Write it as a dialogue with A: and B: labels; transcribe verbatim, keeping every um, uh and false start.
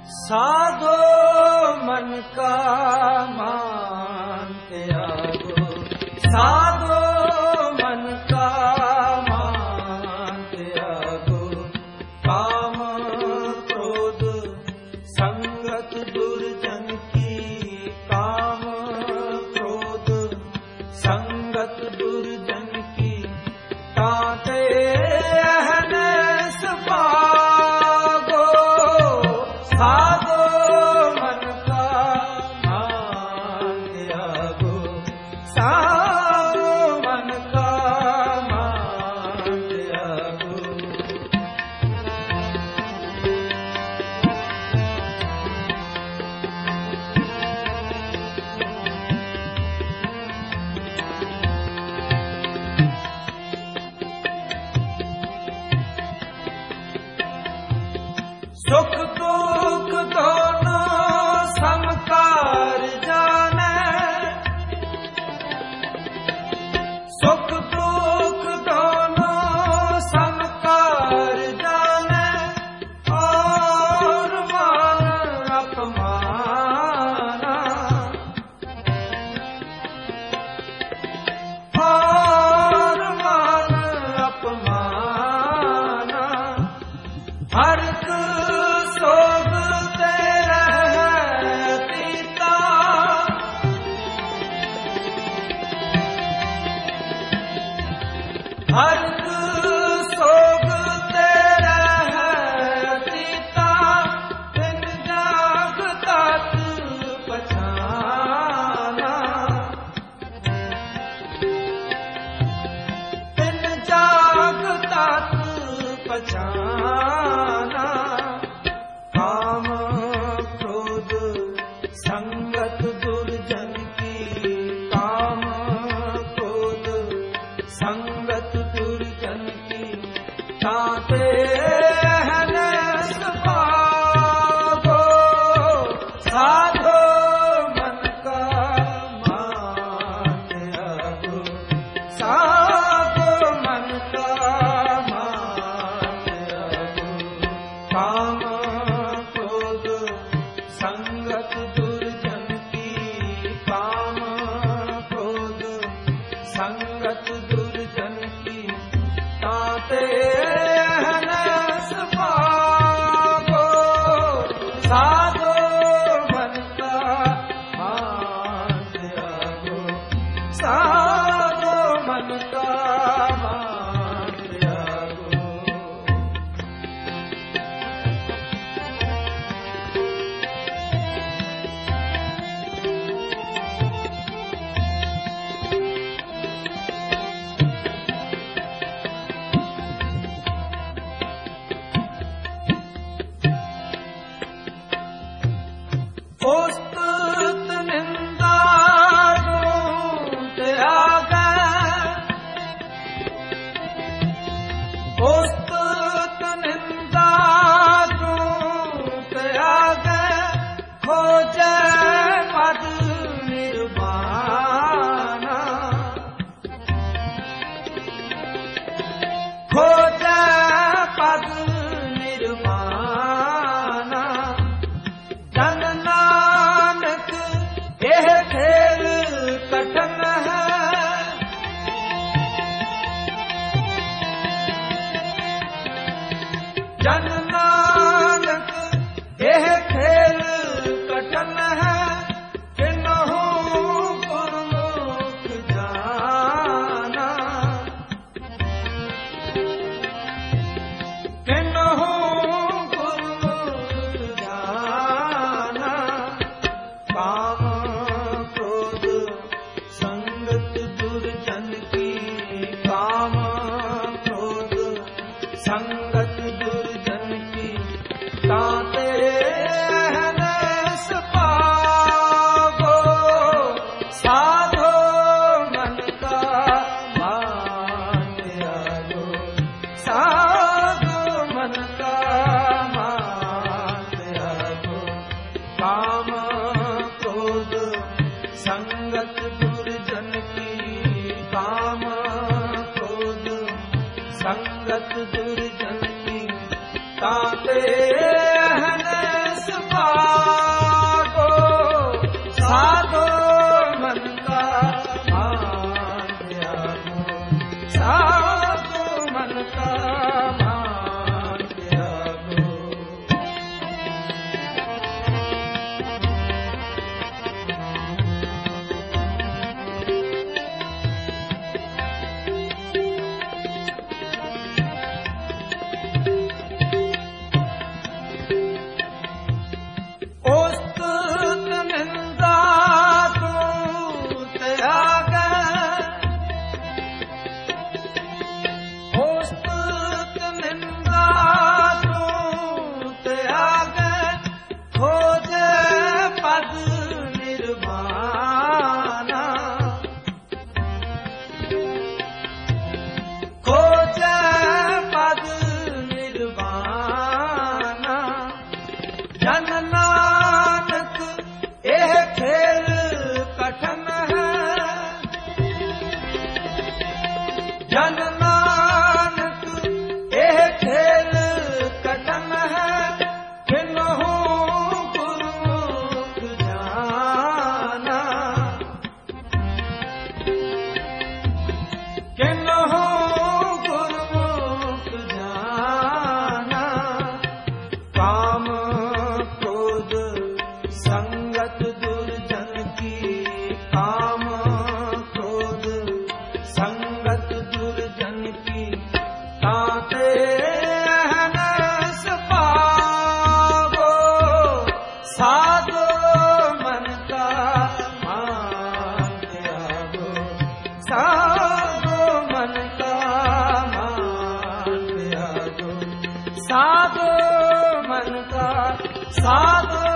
A: साधो मन का मान त्यागो, साधो मन का मान त्यागो, काम क्रोध संगत दुर्जन की, काम क्रोध संगत दुर्जन की, ताते अहनस पागो, साधो मन का मान त्यागो, साधो मन का मान त्यागो। सुख दुख दोनों समकार जाने, सुख दुख दोनों समकार जाने, और मान अपमाना, और मान अपमाना, हर सोग तेरा है पीता, हर सोग तेरा है पीता, बिन जागता तू पछाना, बिन जागता तू पछाना, काम क्रोध संगत दुर्जन की, काम क्रोध संगत दुर्जन की, ताते अहनस पागो, साधो मन का मान त्यागो, साधो मन का मान त्यागो, काम क्रोध संगत दुर्जन की, काम क्रोध संगत दुर्जन की, ताते अहनस पागो, साधो मन का मान त्यागो, साधो मन का मान त्यागो। स्तुत निंदा त्याग, स्तुत निंदा त्याग, खोजे पद निर्वाणा, खोजे पद निर्वाणा, जन नानक यह खेल कठिन है, जन नानक यह खेल कठिन है, किन्हु गुरमुख जाना, किन्हु गुरमुख जाना, काम क्रोध संगत दुर्जन की, काम क्रोध संगत दुर्जन की, ताते अहनस पागो, साधो मन का मान त्यागो, साधो मन का मान त्यागो, काम क्रोध संगत दुर्जन की, काम क्रोध संगत दुर्जन की, ताते अहनस साधु